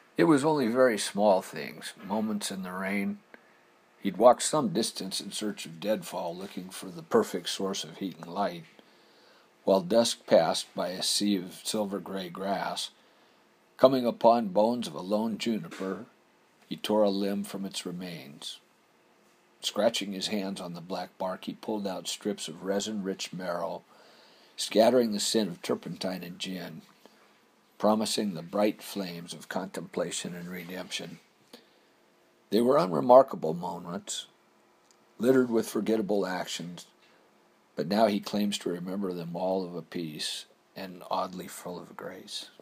It was only very small things, moments in the rain. He'd walked some distance in search of deadfall, looking for the perfect source of heat and light. While dusk passed by a sea of silver-gray grass, coming upon bones of a lone juniper, he tore a limb from its remains. Scratching his hands on the black bark, he pulled out strips of resin-rich marrow, scattering the scent of turpentine and gin, promising the bright flames of contemplation and redemption. They were unremarkable moments, littered with forgettable actions, but now he claims to remember them all of a piece and oddly full of grace.